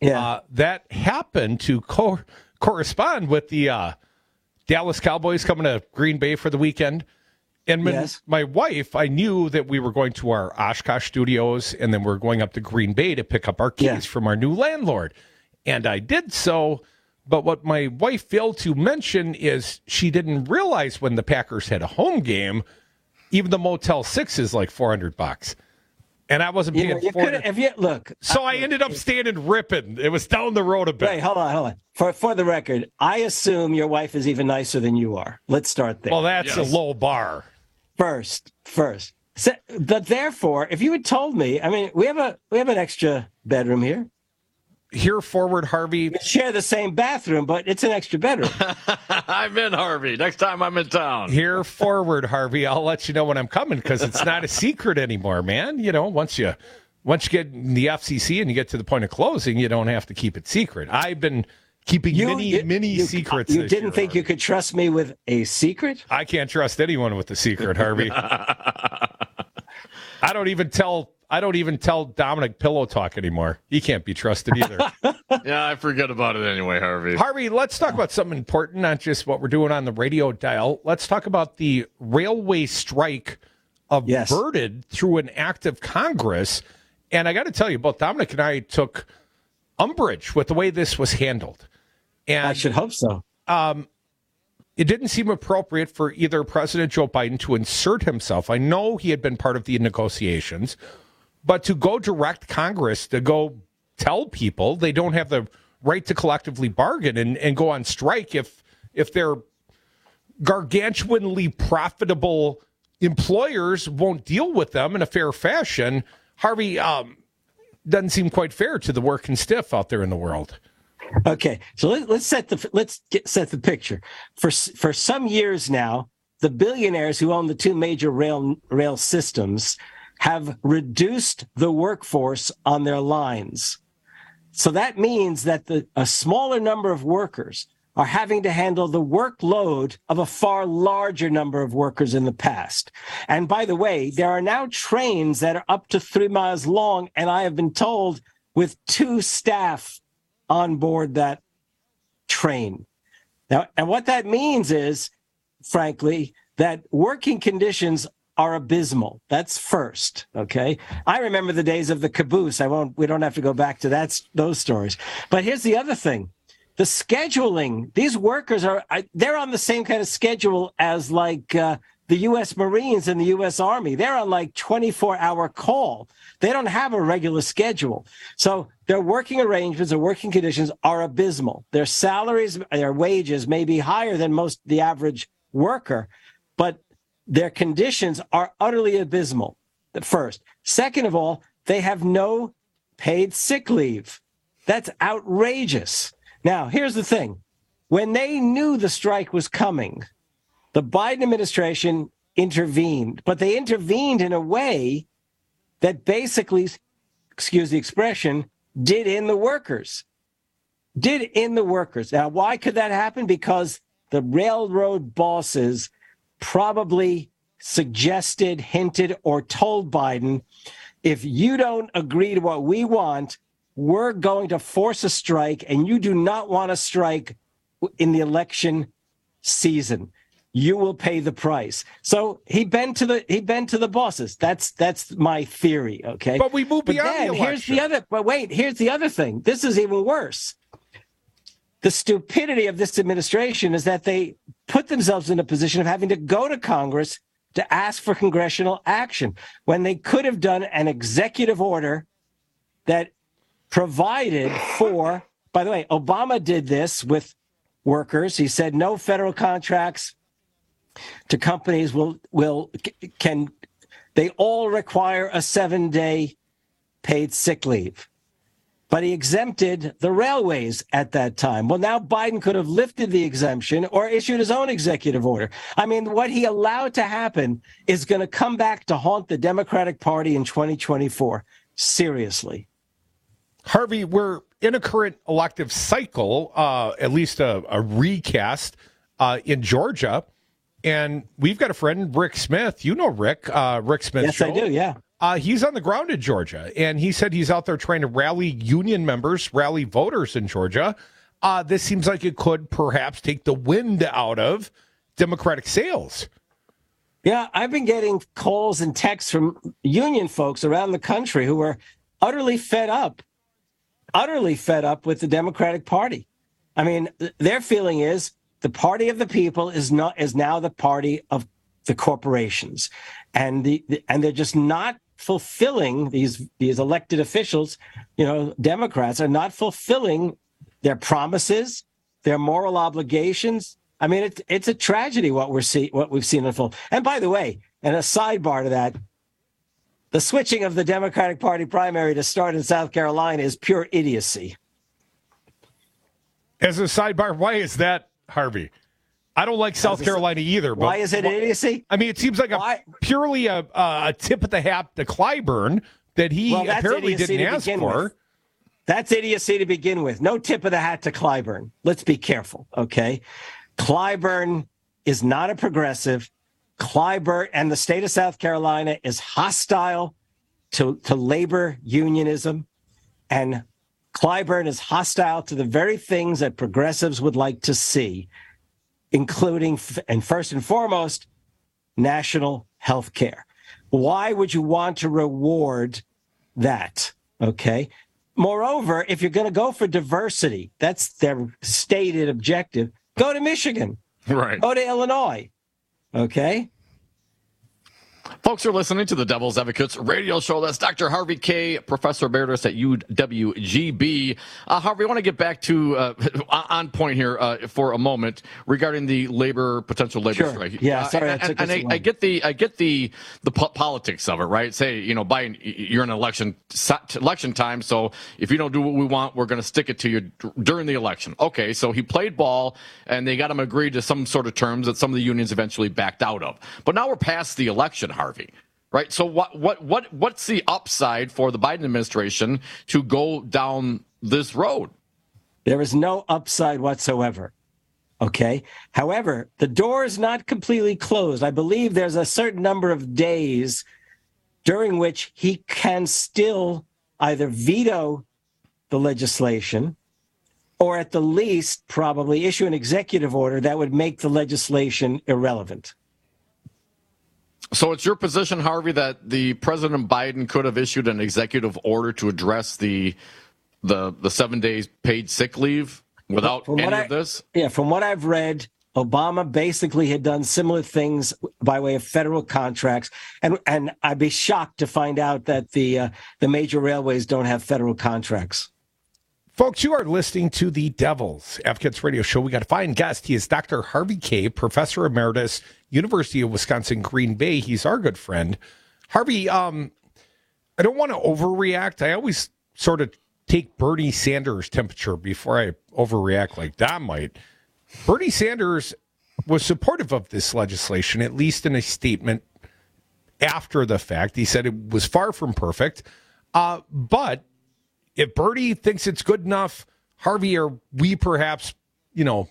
that happened to correspond with the Dallas Cowboys coming to Green Bay for the weekend. And my wife, I knew that we were going to our Oshkosh studios, and then we're going up to Green Bay to pick up our keys from our new landlord. And I did so, but what my wife failed to mention is she didn't realize when the Packers had a home game, even the Motel 6 is like $400. And I wasn't paying $400. So I ended up staying in Ripon. It was down the road a bit. Wait, hold on. For the record, I assume your wife is even nicer than you are. Let's start there. Well, that's a low bar. First. So, but therefore, if you had told me, I mean, we have an extra bedroom here. Here forward, Harvey. We share the same bathroom, but it's an extra bedroom. I'm in, Harvey. Next time I'm in town. Here forward, Harvey. I'll let you know when I'm coming because it's not a secret anymore, man. You know, once you get in the FCC and you get to the point of closing, you don't have to keep it secret. I've been keeping many secrets. You didn't think you could trust me with a secret? I can't trust anyone with a secret, Harvey. I don't even tell Dominic pillow talk anymore. He can't be trusted either. Yeah, I forget about it anyway, Harvey. Harvey, let's talk about something important, not just what we're doing on the radio dial. Let's talk about the railway strike averted through an act of Congress. And I got to tell you, both Dominic and I took umbrage with the way this was handled. And I should hope so. It didn't seem appropriate for either President Joe Biden to insert himself. I know he had been part of the negotiations, but to go direct Congress, to go tell people they don't have the right to collectively bargain and go on strike if their gargantuanly profitable employers won't deal with them in a fair fashion, Harvey, doesn't seem quite fair to the working stiff out there in the world. Okay, so let's set the picture. For some years now, the billionaires who own the two major rail systems have reduced the workforce on their lines. So that means that a smaller number of workers are having to handle the workload of a far larger number of workers in the past. And by the way, there are now trains that are up to 3 miles long, and I have been told with 2 staff on board that train. Now, and what that means is, frankly, that working conditions are abysmal. That's first, okay? I remember the days of the caboose. We don't have to go back to those stories. But here's the other thing. The scheduling, these workers they're on the same kind of schedule as like the U.S. Marines and the U.S. Army. They're on like 24-hour call. They don't have a regular schedule. So their working arrangements and working conditions are abysmal. Their salaries, their wages may be higher than the average worker, but their conditions are utterly abysmal, first. Second of all, they have no paid sick leave. That's outrageous. Now, here's the thing. When they knew the strike was coming, the Biden administration intervened, but they intervened in a way that basically excuse the expression, did in the workers. Now, why could that happen? Because the railroad bosses probably suggested, hinted, or told Biden, if you don't agree to what we want, we're going to force a strike, and you do not want to strike in the election season. You will pay the price. So he bent to the bosses. That's my theory. Okay, but we move beyond the election. Here's the other thing. This is even worse. The stupidity of this administration is that they put themselves in a position of having to go to Congress to ask for congressional action when they could have done an executive order that provided for. By the way, Obama did this with workers. He said no federal contracts to companies they all require a 7-day paid sick leave. But he exempted the railways at that time. Well, now Biden could have lifted the exemption or issued his own executive order. I mean, what he allowed to happen is going to come back to haunt the Democratic Party in 2024. Seriously. Harvey, we're in a current elective cycle, at least a recast in Georgia. And we've got a friend, Rick Smith. You know Rick Smith. Yes, I do, yeah. He's on the ground in Georgia, and he said he's out there trying to rally union members, rally voters in Georgia. This seems like it could perhaps take the wind out of Democratic sails. Yeah, I've been getting calls and texts from union folks around the country who are utterly fed up with the Democratic Party. I mean, their feeling is the party of the people is now the party of the corporations, and they're just not fulfilling these elected officials. Democrats are not fulfilling their promises, their moral obligations. I mean, it's a tragedy what we've seen unfold. And by the way, and a sidebar to that, the switching of the Democratic Party primary to start in South Carolina is pure idiocy. As a sidebar, why is that, Harvey? I don't like South Carolina either. But why is it idiocy? I mean, it seems like purely a tip of the hat to Clyburn that he apparently didn't ask for. That's idiocy to begin with. No tip of the hat to Clyburn. Let's be careful, okay? Clyburn is not a progressive. Clyburn and the state of South Carolina is hostile to labor unionism, and Clyburn is hostile to the very things that progressives would like to see, including, and first and foremost, national health care. Why would you want to reward that? Okay. Moreover, if you're going to go for diversity, that's their stated objective, go to Michigan. Right. Go to Illinois. Okay. Folks are listening to the Devil's Advocates radio show. That's Dr. Harvey Kaye, Professor Emeritus at UWGB. Harvey, I want to get back to on point here for a moment regarding the potential labor strike. Yeah, sorry, I get the politics of it, right? Say, Biden, you're in election time, so if you don't do what we want, we're going to stick it to you during the election. Okay, so he played ball, and they got him agreed to some sort of terms that some of the unions eventually backed out of. But now we're past the election, Harvey, right? So what's the upside for the Biden administration to go down this road? There is no upside whatsoever. Okay. However, the door is not completely closed. I believe there's a certain number of days during which he can still either veto the legislation or at the least probably issue an executive order that would make the legislation irrelevant. So it's your position, Harvey, that the President Biden could have issued an executive order to address the 7 days paid sick leave without any of this? Yeah, from what I've read, Obama basically had done similar things by way of federal contracts, and I'd be shocked to find out that the major railways don't have federal contracts. Folks, you are listening to the Devil's Advocates radio show. We got a fine guest. He is Dr. Harvey Kaye, Professor Emeritus, University of Wisconsin, Green Bay. He's our good friend. Harvey, I don't want to overreact. I always sort of take Bernie Sanders' temperature before I overreact like Don might. Bernie Sanders was supportive of this legislation, at least in a statement after the fact. He said it was far from perfect. But if Bernie thinks it's good enough, Harvey, or we perhaps, if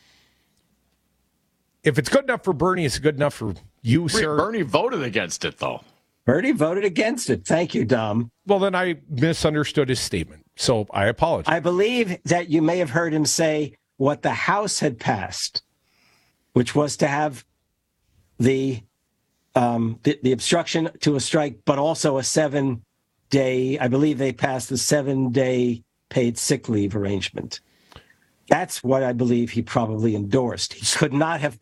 it's good enough for Bernie, it's good enough for you, sir. Bernie voted against it, though. Bernie voted against it. Thank you, Dom. Well, then I misunderstood his statement, so I apologize. I believe that you may have heard him say what the House had passed, which was to have the obstruction to a strike, but also a 7-day, I believe they passed the 7-day paid sick leave arrangement. That's what I believe he probably endorsed. He could not have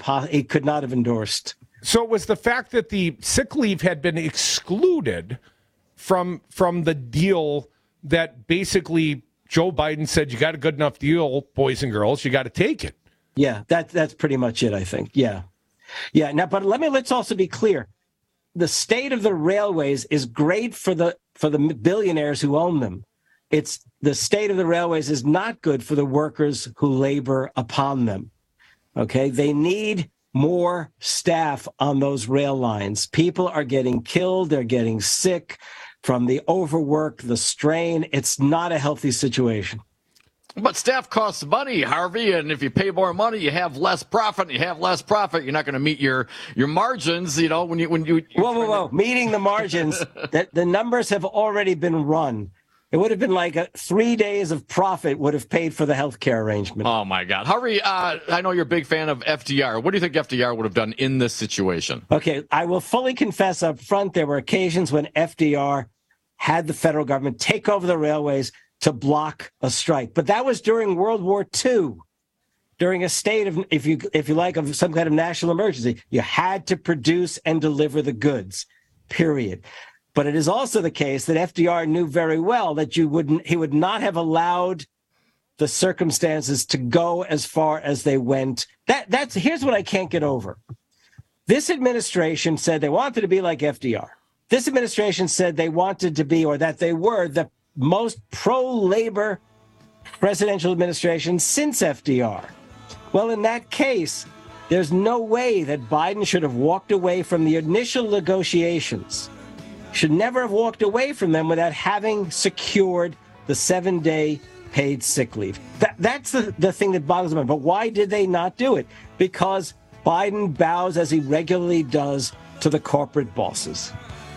endorsed. So it was the fact that the sick leave had been excluded from the deal that basically Joe Biden said, you got a good enough deal, boys and girls, you got to take it. Yeah, that's pretty much it, I think. Yeah. Now, but let's also be clear. The state of the railways is great for the billionaires who own them. It's the state of the railways is not good for the workers who labor upon them. Okay, they need more staff on those rail lines. People are getting killed. They're getting sick from the overwork, the strain. It's not a healthy situation. But staff costs money, Harvey, and if you pay more money, you have less profit. You have less profit, you're not going to meet your margins. When you whoa, meeting the margins. The numbers have already been run. It would have been like 3 days of profit would have paid for the health care arrangement. Oh, my God. Harvey, I know you're a big fan of FDR. What do you think FDR would have done in this situation? Okay, I will fully confess up front, there were occasions when FDR had the federal government take over the railways to block a strike. But that was during World War II, during a state of, if you like, of some kind of national emergency. You had to produce and deliver the goods, period. But it is also the case that FDR knew very well that he would not have allowed the circumstances to go as far as they went. Here's what I can't get over. This administration said they wanted to be like FDR. This administration said they wanted to be, or that they were, the most pro-labor presidential administration since FDR. Well, in that case, there's no way that Biden should have walked away from the initial negotiations. Should never have walked away from them without having secured the 7-day paid sick leave. That's the thing that boggles my mind. But why did they not do it? Because Biden bows, as he regularly does, to the corporate bosses.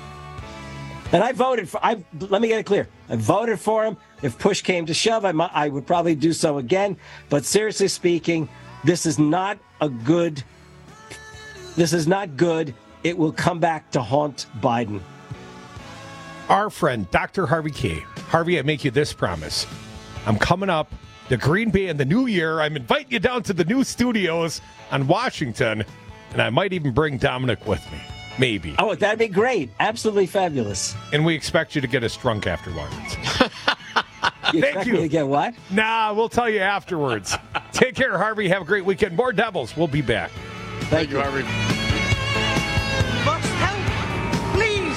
And I voted for, let me get it clear. I voted for him. If push came to shove, I would probably do so again. But seriously speaking, this is not good. It will come back to haunt Biden. Our friend, Dr. Harvey K. Harvey, I make you this promise. I'm coming up to Green Bay in the new year. I'm inviting you down to the new studios on Washington, and I might even bring Dominic with me. Maybe. Oh, that'd be great. Absolutely fabulous. And we expect you to get us drunk afterwards. Thank you. Me to get what? Nah, we'll tell you afterwards. Take care, Harvey. Have a great weekend. More Devils. We'll be back. Thank you, Harvey. Must help, please.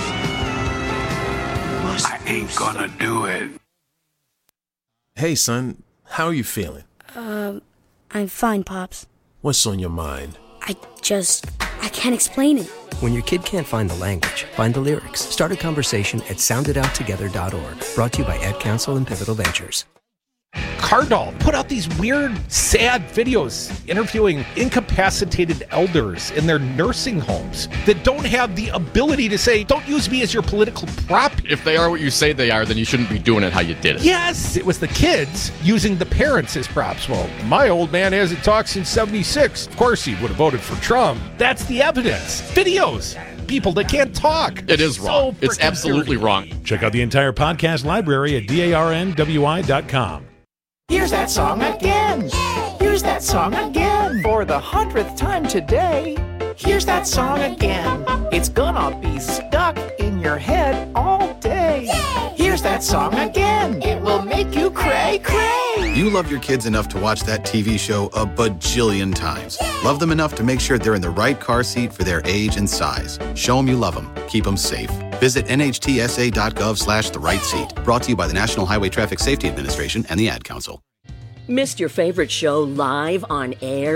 I ain't gonna do it. Hey, son. How are you feeling? I'm fine, Pops. What's on your mind? I can't explain it. When your kid can't find the language, find the lyrics. Start a conversation at sounditouttogether.org. Brought to you by Ad Council and Pivotal Ventures. Cardall put out these weird, sad videos interviewing incapacitated elders in their nursing homes that don't have the ability to say, don't use me as your political prop. If they are what you say they are, then you shouldn't be doing it how you did it. Yes, it was the kids using the parents as props. Well, my old man hasn't talked since 76. Of course he would have voted for Trump. That's the evidence. Videos. People that can't talk. It is wrong. It's absolutely wrong. Check out the entire podcast library at darnwi.com. Here's that song again. Here's that song again. For the 100th time today. Here's that song again. It's gonna be stuck in your head all day. Here's that song again. It will make you cray, cray. You love your kids enough to watch that TV show a bajillion times. Love them enough to make sure they're in the right car seat for their age and size. Show them you love them. Keep them safe. Visit nhtsa.gov/the-right-seat. Brought to you by the National Highway Traffic Safety Administration and the Ad Council. Missed your favorite show live on air?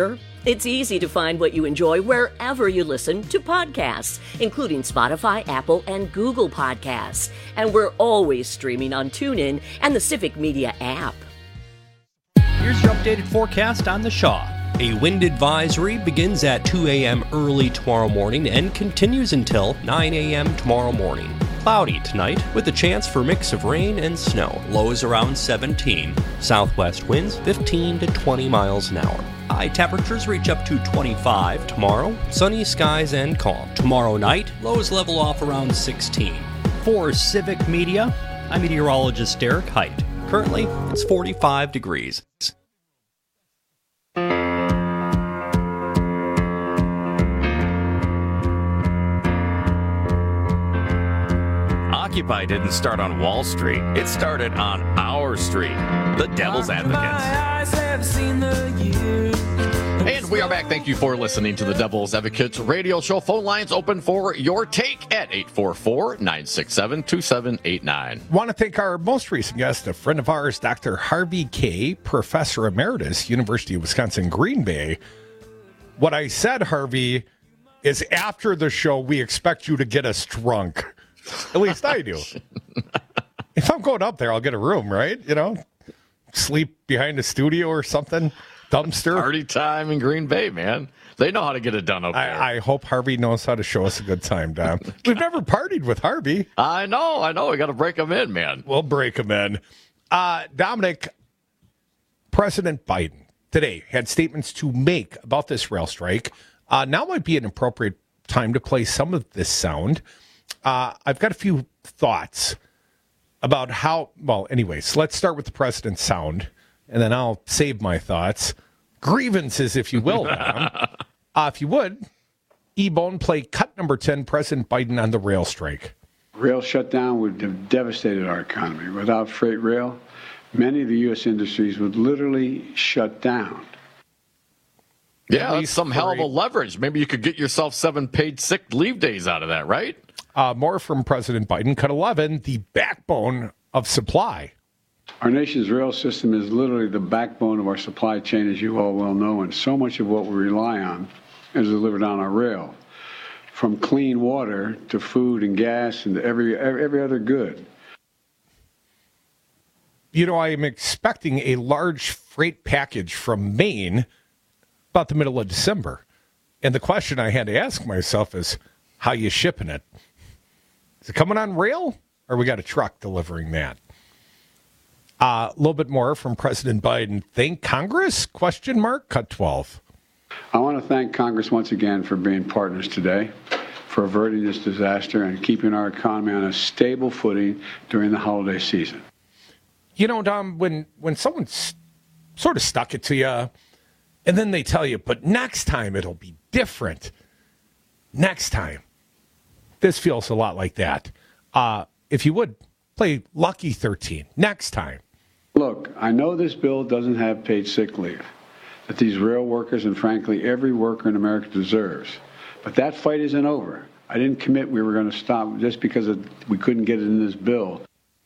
It's easy to find what you enjoy wherever you listen to podcasts, including Spotify, Apple, and Google Podcasts. And we're always streaming on TuneIn and the Civic Media app. Here's your updated forecast on the Shaw. A wind advisory begins at 2 a.m. early tomorrow morning and continues until 9 a.m. tomorrow morning. Cloudy tonight with a chance for a mix of rain and snow. Lows around 17. Southwest winds 15 to 20 miles an hour. High temperatures reach up to 25 tomorrow. Sunny skies and calm. Tomorrow night, lows level off around 16. For Civic Media, I'm meteorologist Derek Height. Currently, it's 45 degrees. Occupy didn't start on Wall Street. It started on our street. The Devil's Advocates. And we are back. Thank you for listening to the Devil's Advocates radio show. Phone lines open for your take at 844-967-2789. Want to thank our most recent guest, a friend of ours, Dr. Harvey Kaye, Professor Emeritus, University of Wisconsin, Green Bay. What I said, Harvey, is after the show, we expect you to get us drunk. At least I do. If I'm going up there, I'll get a room, right? You know, sleep behind a studio or something. Dumpster. Party time in Green Bay, man. They know how to get it done up there. I hope Harvey knows how to show us a good time, Dom. We've never partied with Harvey. I know. We got to break him in, man. We'll break him in. Dominic, President Biden today had statements to make about this rail strike. Now might be an appropriate time to play some of this sound. I've got a few thoughts about how, well, anyways, let's start with the president's sound, and then I'll save my thoughts. Grievances, if you will, Dom. If you would, E-Bone, play cut number 10, President Biden on the rail strike. Rail shutdown would have devastated our economy. Without freight rail, many of the U.S. industries would literally shut down. Yeah, that's some hell of a leverage. Maybe you could get yourself 7 paid sick leave days out of that, right? More from President Biden. Cut 11, the backbone of supply. Our nation's rail system is literally the backbone of our supply chain, as you all well know, and so much of what we rely on is delivered on our rail, from clean water to food and gas and every other good. You know, I am expecting a large freight package from Maine about the middle of December. And the question I had to ask myself is, how you shipping it? Is it coming on rail, or we got a truck delivering that? A little bit more from President Biden. Thank Congress? ? Cut 12. I want to thank Congress once again for being partners today, for averting this disaster and keeping our economy on a stable footing during the holiday season. You know, Dom, when someone's sort of stuck it to you, and then they tell you, but next time it'll be different. Next time. This feels a lot like that. If you would, play Lucky 13. Next time. Look, I know this bill doesn't have paid sick leave that these rail workers and, frankly, every worker in America deserves. But that fight isn't over. I didn't commit we were going to stop just because we couldn't get it in this bill.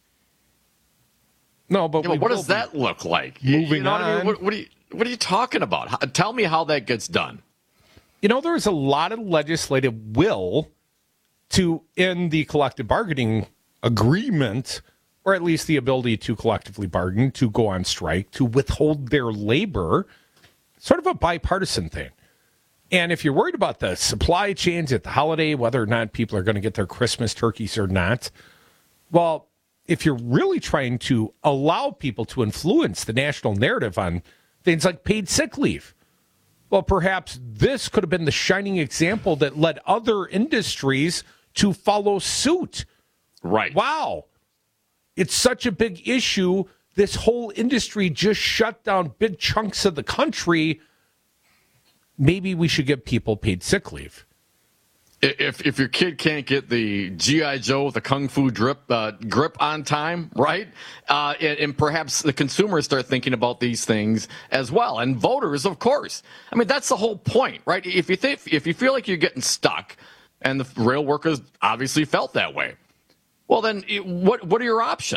No, but what does that look like? Moving on. I mean, what are you talking about? Tell me how that gets done. You know, there's a lot of legislative will to end the collective bargaining agreement, or at least the ability to collectively bargain, to go on strike, to withhold their labor, sort of a bipartisan thing. And if you're worried about the supply chains at the holiday, whether or not people are going to get their Christmas turkeys or not, well, if you're really trying to allow people to influence the national narrative on things like paid sick leave, well, perhaps this could have been the shining example that led other industries to follow suit. Right. Wow. It's such a big issue. This whole industry just shut down big chunks of the country. Maybe we should give people paid sick leave. If your kid can't get the G.I. Joe with the Kung Fu grip on time, right? And perhaps the consumers start thinking about these things as well. And voters, of course. I mean, that's the whole point, right? If you feel like you're getting stuck, and the rail workers obviously felt that way, well, then what are your options?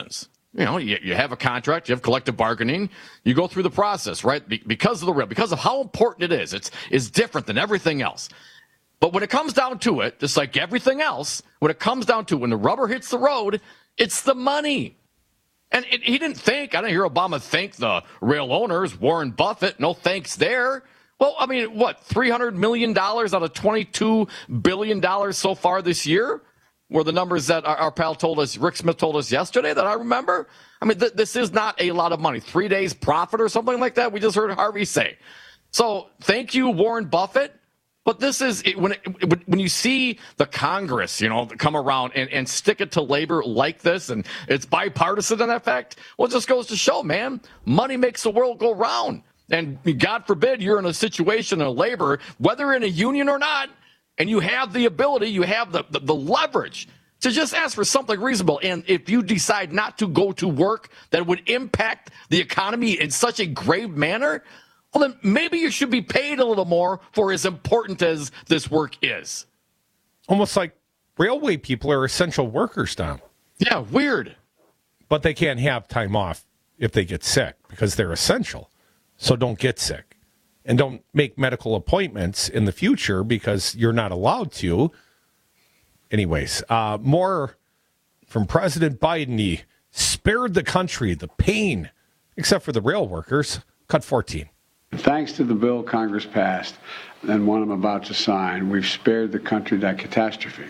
You have a contract, you have collective bargaining, you go through the process, right? Because of the rail, because of how important it is. It's different than everything else. But when it comes down to it, just like everything else, when it comes down to when the rubber hits the road, it's the money. And he didn't think, I didn't hear Obama thank the rail owners, Warren Buffett, no thanks there. Well, I mean, what, $300 million out of $22 billion so far this year were the numbers that our pal told us, Rick Smith told us yesterday that I remember. I mean, this is not a lot of money. 3 days profit or something like that, we just heard Harvey say. So thank you, Warren Buffett. But this is when you see the Congress, come around and stick it to labor like this, and it's bipartisan in effect. Well, it just goes to show, man, money makes the world go round. And God forbid you're in a situation of labor, whether in a union or not, and you have the ability, you have the leverage to just ask for something reasonable. And if you decide not to go to work that would impact the economy in such a grave manner, well, then maybe you should be paid a little more for as important as this work is. Almost like railway people are essential workers, Tom. Yeah, weird. But they can't have time off if they get sick because they're essential. So don't get sick. And don't make medical appointments in the future because you're not allowed to. Anyways, more from President Biden. He spared the country the pain, except for the rail workers. Cut 14. Thanks to the bill Congress passed and one I'm about to sign, we've spared the country that catastrophe.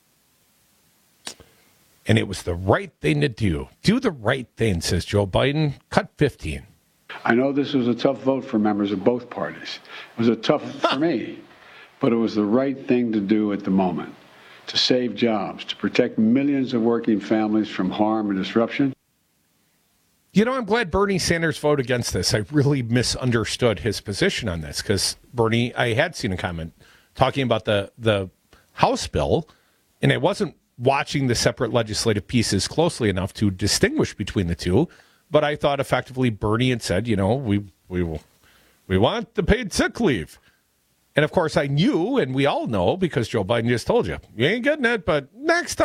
And it was the right thing to do. Do the right thing, says Joe Biden. Cut 15. I know this was a tough vote for members of both parties. It was a tough for me, but it was the right thing to do at the moment. To save jobs, to protect millions of working families from harm and disruption. I'm glad Bernie Sanders voted against this. I really misunderstood his position on this because Bernie, I had seen a comment talking about the House bill, and I wasn't watching the separate legislative pieces closely enough to distinguish between the two. But I thought effectively Bernie had said, we want the paid sick leave. And of course I knew, and we all know because Joe Biden just told you ain't getting it, but next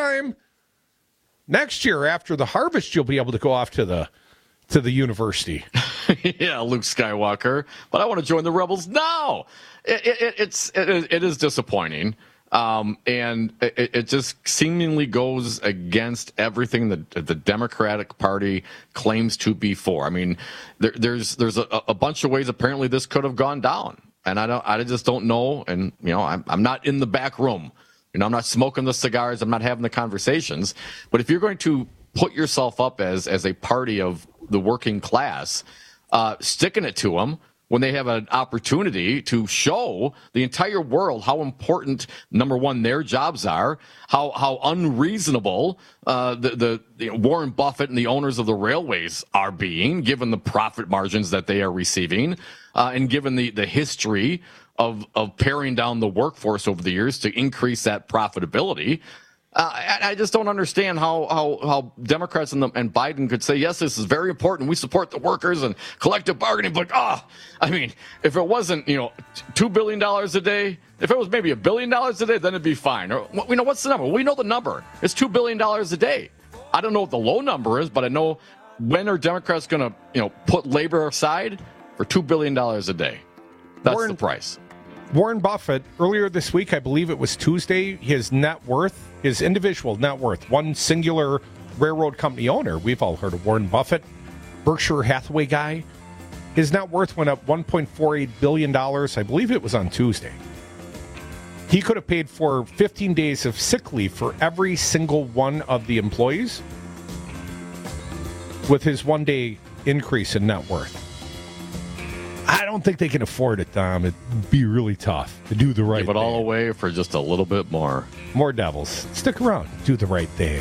year after the harvest, you'll be able to go off to the university. Yeah, Luke Skywalker. But I want to join the rebels now. It is disappointing. And it just seemingly goes against everything that the Democratic Party claims to be for. I mean, there's a bunch of ways apparently this could have gone down, and I just don't know. And I'm not in the back room. I'm not smoking the cigars. I'm not having the conversations. But if you're going to put yourself up as a party of the working class, sticking it to them when they have an opportunity to show the entire world how important, number one, their jobs are, how unreasonable the Warren Buffett and the owners of the railways are being, given the profit margins that they are receiving, and given the history of paring down the workforce over the years to increase that profitability. I just don't understand how Democrats and Biden could say, yes, this is very important. We support the workers and collective bargaining. But, if it wasn't, $2 billion a day, if it was maybe $1 billion a day, then it'd be fine. Or, what's the number? We know the number. It's $2 billion a day. I don't know what the low number is, but I know when are Democrats going to, put labor aside for $2 billion a day? That's the price. Warren Buffett, earlier this week, I believe it was Tuesday, his individual net worth, one singular railroad company owner, we've all heard of Warren Buffett, Berkshire Hathaway guy, his net worth went up $1.48 billion. I believe it was on Tuesday. He could have paid for 15 days of sick leave for every single one of the employees with his 1 day increase in net worth. I don't think they can afford it, Tom. It'd be really tough to do the right thing. Give it all away for just a little bit more. More devils. Stick around. Do the right thing.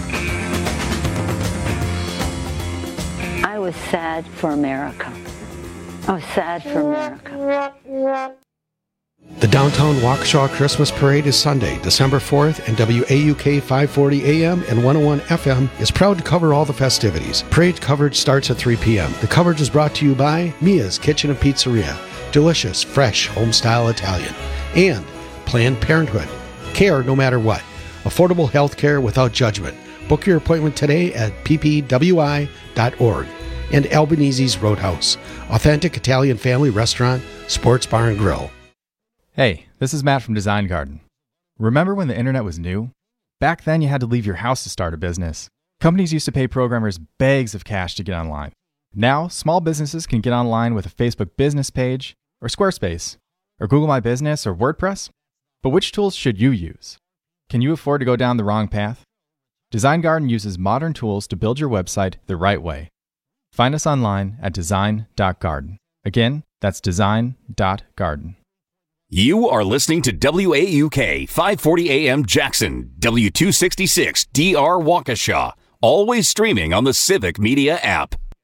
I was sad for America. I was sad for America. The Downtown Waukesha Christmas Parade is Sunday, December 4th, and WAUK 540 AM and 101 FM is proud to cover all the festivities. Parade coverage starts at 3 p.m. The coverage is brought to you by Mia's Kitchen and Pizzeria, delicious, fresh, home-style Italian, and Planned Parenthood. Care no matter what. Affordable health care without judgment. Book your appointment today at ppwi.org. And Albanese's Roadhouse, authentic Italian family restaurant, sports bar and grill. Hey, this is Matt from Design Garden. Remember when the internet was new? Back then you had to leave your house to start a business. Companies used to pay programmers bags of cash to get online. Now, small businesses can get online with a Facebook business page, or Squarespace, or Google My Business, or WordPress. But which tools should you use? Can you afford to go down the wrong path? Design Garden uses modern tools to build your website the right way. Find us online at design.garden. Again, that's design.garden. You are listening to WAUK 540 AM Jackson, W266 DR Waukesha, always streaming on the Civic Media app.